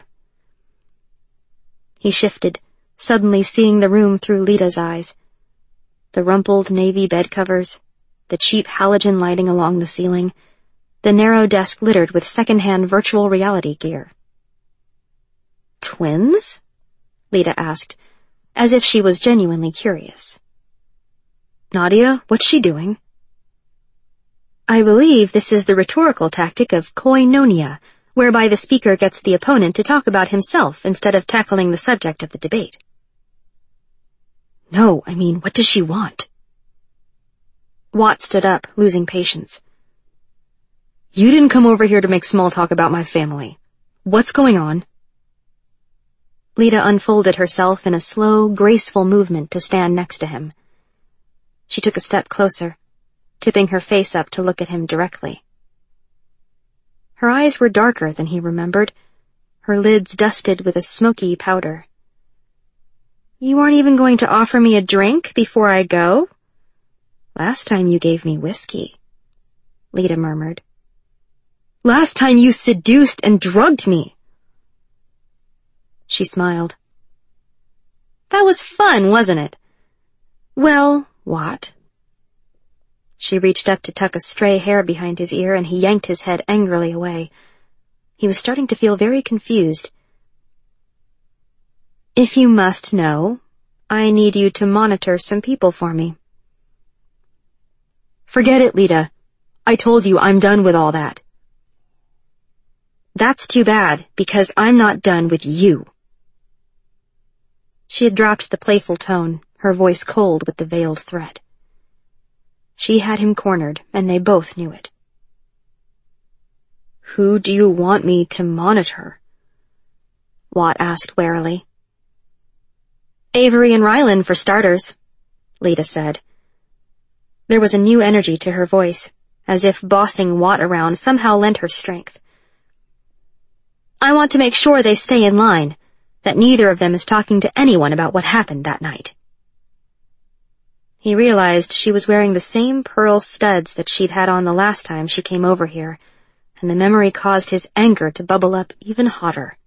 He shifted, suddenly seeing the room through Lita's eyes. The rumpled navy bed covers, the cheap halogen lighting along the ceiling, the narrow desk littered with second-hand virtual reality gear. "Twins?" Lita asked, as if she was genuinely curious. "Nadia, what's she doing?" "I believe this is the rhetorical tactic of koinonia, whereby the speaker gets the opponent to talk about himself instead of tackling the subject of the debate." "No, I mean, what does she want?" Watt stood up, losing patience. "You didn't come over here to make small talk about my family. What's going on?" Lita unfolded herself in a slow, graceful movement to stand next to him. She took a step closer, tipping her face up to look at him directly. Her eyes were darker than he remembered, her lids dusted with a smoky powder. "You aren't even going to offer me a drink before I go? Last time you gave me whiskey," Lita murmured. "Last time you seduced and drugged me." She smiled. "That was fun, wasn't it? Well, Watt." She reached up to tuck a stray hair behind his ear, and he yanked his head angrily away. He was starting to feel very confused. "If you must know, I need you to monitor some people for me." "Forget it, Lita. I told you I'm done with all that." "That's too bad, because I'm not done with you." She had dropped the playful tone, her voice cold with the veiled threat. She had him cornered, and they both knew it. "Who do you want me to monitor?" Watt asked warily. "Avery and Rylan, for starters," Lita said. There was a new energy to her voice, as if bossing Watt around somehow lent her strength. "I want to make sure they stay in line, that neither of them is talking to anyone about what happened that night." He realized she was wearing the same pearl studs that she'd had on the last time she came over here, and the memory caused his anger to bubble up even hotter.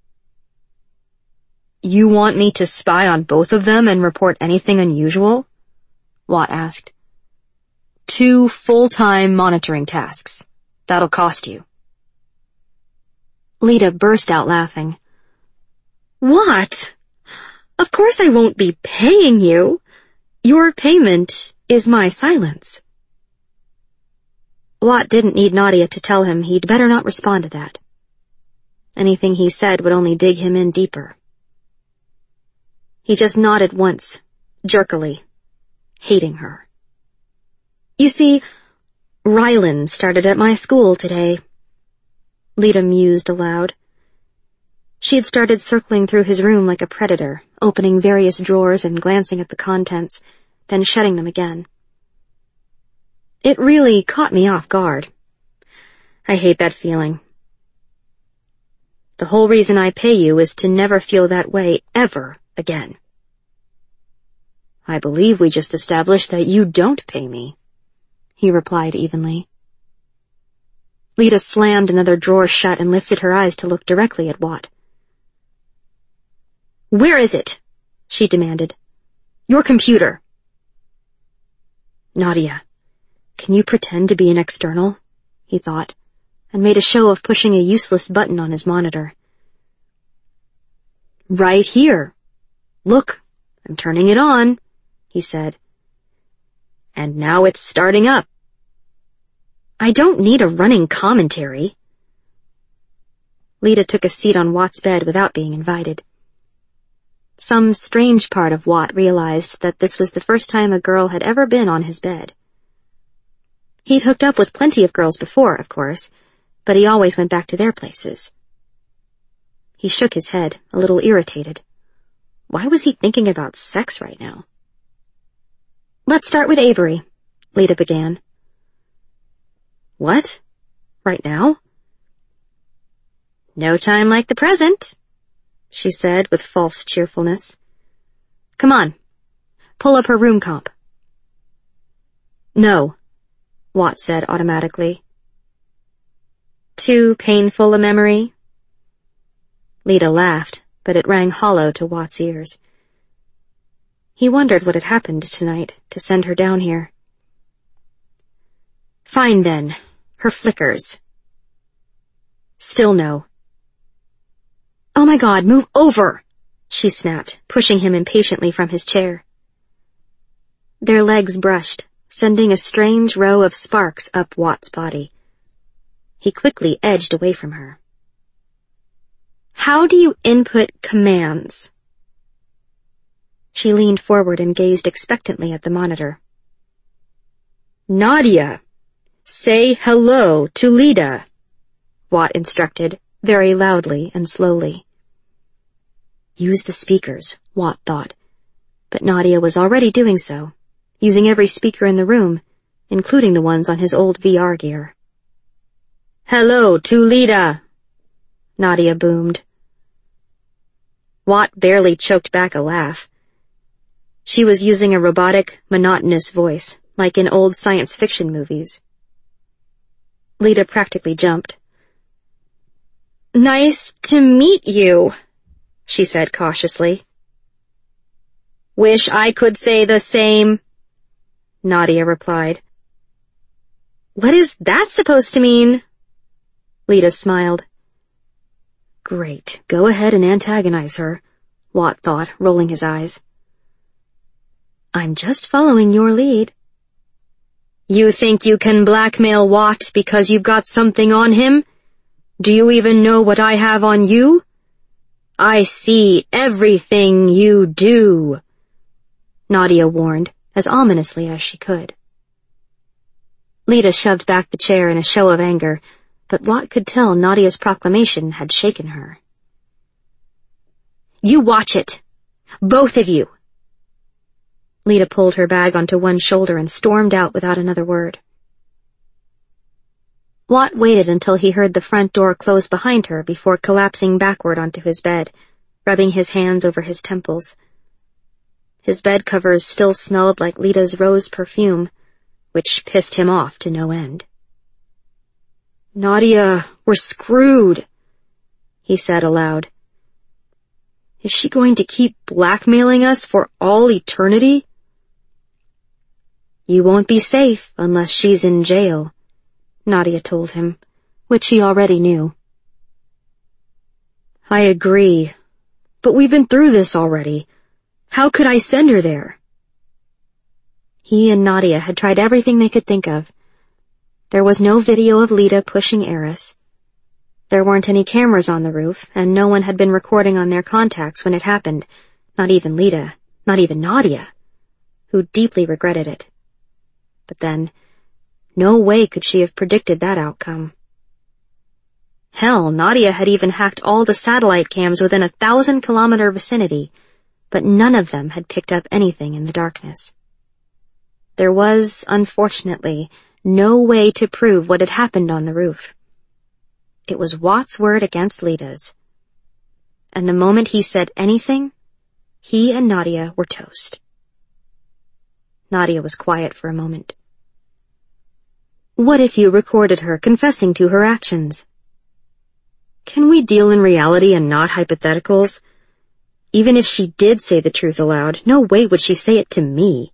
"You want me to spy on both of them and report anything unusual?" Watt asked. "Two full-time monitoring tasks. That'll cost you." Lita burst out laughing. "What? Of course I won't be paying you. Your payment is my silence." Watt didn't need Nadia to tell him he'd better not respond to that. Anything he said would only dig him in deeper. He just nodded once, jerkily, hating her. "You see, Rylan started at my school today," Lita mused aloud. She had started circling through his room like a predator, opening various drawers and glancing at the contents, then shutting them again. "It really caught me off guard. I hate that feeling. The whole reason I pay you is to never feel that way ever again." "I believe we just established that you don't pay me," he replied evenly. Lita slammed another drawer shut and lifted her eyes to look directly at Watt. "Where is it?" she demanded. "Your computer." "Nadia, can you pretend to be an external?" he thought, and made a show of pushing a useless button on his monitor. "Right here. Look, I'm turning it on," he said. "And now it's starting up." "I don't need a running commentary." Lita took a seat on Watt's bed without being invited. Some strange part of Watt realized that this was the first time a girl had ever been on his bed. He'd hooked up with plenty of girls before, of course, but he always went back to their places. He shook his head, a little irritated. Why was he thinking about sex right now? "Let's start with Avery," Lita began. "What? Right now?" "No time like the present," she said with false cheerfulness. "Come on, pull up her room comp." "No," Watt said automatically. "Too painful a memory?" Lita laughed, but it rang hollow to Watt's ears. He wondered what had happened tonight to send her down here. "Fine then, her flickers." "Still no." "Oh my God, move over!" she snapped, pushing him impatiently from his chair. Their legs brushed, sending a strange row of sparks up Watt's body. He quickly edged away from her. "How do you input commands?" She leaned forward and gazed expectantly at the monitor. "Nadia, say hello to Lita," Watt instructed, very loudly and slowly. Use the speakers, Watt thought, but Nadia was already doing so, using every speaker in the room, including the ones on his old V R gear. "Hello to Lita," Nadia boomed. Watt barely choked back a laugh. She was using a robotic, monotonous voice, like in old science fiction movies. Lita practically jumped. "Nice to meet you," she said cautiously. "Wish I could say the same," Nadia replied. "What is that supposed to mean?" Lita smiled. Great, go ahead and antagonize her, Watt thought, rolling his eyes. "I'm just following your lead." "You think you can blackmail Watt because you've got something on him? Do you even know what I have on you? I see everything you do," Nadia warned, as ominously as she could. Lita shoved back the chair in a show of anger, but Watt could tell Nadia's proclamation had shaken her. You watch it! Both of you! Lita pulled her bag onto one shoulder and stormed out without another word. Watt waited until he heard the front door close behind her before collapsing backward onto his bed, rubbing his hands over his temples. His bed covers still smelled like Lita's rose perfume, which pissed him off to no end. Nadia, we're screwed, he said aloud. Is she going to keep blackmailing us for all eternity? You won't be safe unless she's in jail, Nadia told him, which he already knew. I agree, but we've been through this already. How could I send her there? He and Nadia had tried everything they could think of. There was no video of Lita pushing Eris. There weren't any cameras on the roof, and no one had been recording on their contacts when it happened, not even Lita, not even Nadia, who deeply regretted it. But then, no way could she have predicted that outcome. Hell, Nadia had even hacked all the satellite cams within a thousand-kilometer vicinity, but none of them had picked up anything in the darkness. There was, unfortunately, no way to prove what had happened on the roof. It was Watt's word against Lita's. And the moment he said anything, he and Nadia were toast. Nadia was quiet for a moment. What if you recorded her confessing to her actions? Can we deal in reality and not hypotheticals? Even if she did say the truth aloud, no way would she say it to me.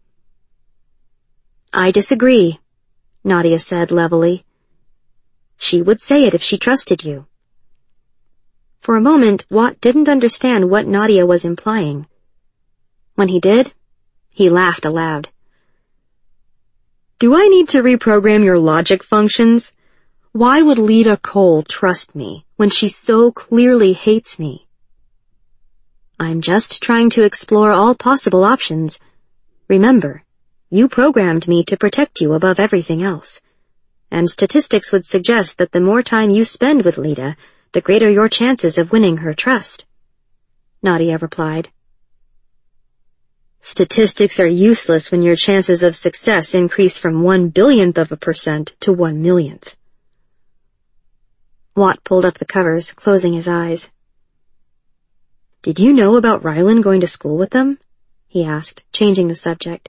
I disagree, Nadia said levelly. She would say it if she trusted you. For a moment, Watt didn't understand what Nadia was implying. When he did, he laughed aloud. Do I need to reprogram your logic functions? Why would Lita Cole trust me when she so clearly hates me? I'm just trying to explore all possible options. Remember, you programmed me to protect you above everything else. And statistics would suggest that the more time you spend with Lita, the greater your chances of winning her trust. Nadia replied. Statistics are useless when your chances of success increase from one billionth of a percent to one millionth. Watt pulled up the covers, closing his eyes. Did you know about Rylan going to school with them? He asked, changing the subject.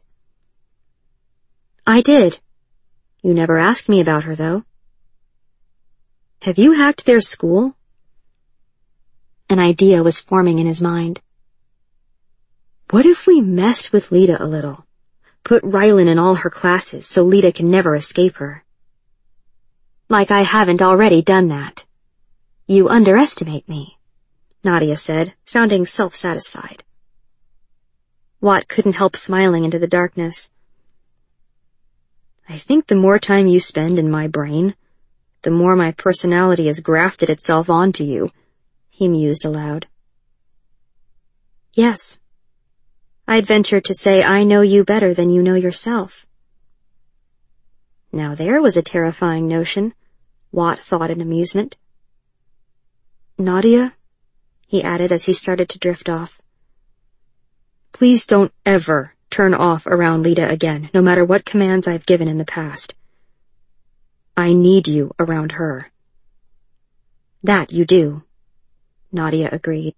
I did. You never asked me about her, though. Have you hacked their school? An idea was forming in his mind. What if we messed with Lita a little? Put Rylan in all her classes so Lita can never escape her. Like I haven't already done that. You underestimate me, Nadia said, sounding self-satisfied. Watt couldn't help smiling into the darkness. I think the more time you spend in my brain, the more my personality has grafted itself onto you, he mused aloud. Yes. I'd venture to say I know you better than you know yourself. Now there was a terrifying notion, Watt thought in amusement. Nadia, he added as he started to drift off. Please don't ever turn off around Lita again, no matter what commands I've given in the past. I need you around her. That you do, Nadia agreed.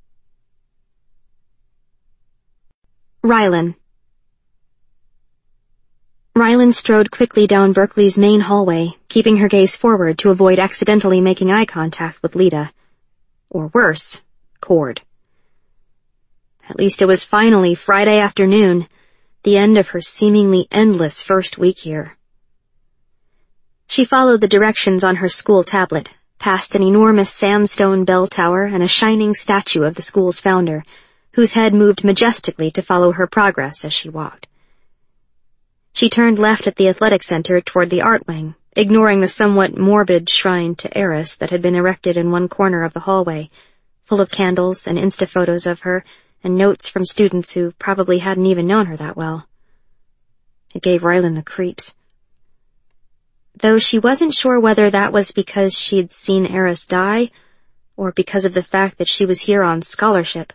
Rylan. Rylan strode quickly down Berkeley's main hallway, keeping her gaze forward to avoid accidentally making eye contact with Lita. Or worse, Cord. At least it was finally Friday afternoon, the end of her seemingly endless first week here. She followed the directions on her school tablet, past an enormous sandstone bell tower and a shining statue of the school's founder, whose head moved majestically to follow her progress as she walked. She turned left at the athletic center toward the art wing, ignoring the somewhat morbid shrine to Eris that had been erected in one corner of the hallway, full of candles and Insta photos of her, and notes from students who probably hadn't even known her that well. It gave Rylan the creeps. Though she wasn't sure whether that was because she'd seen Eris die, or because of the fact that she was here on scholarship.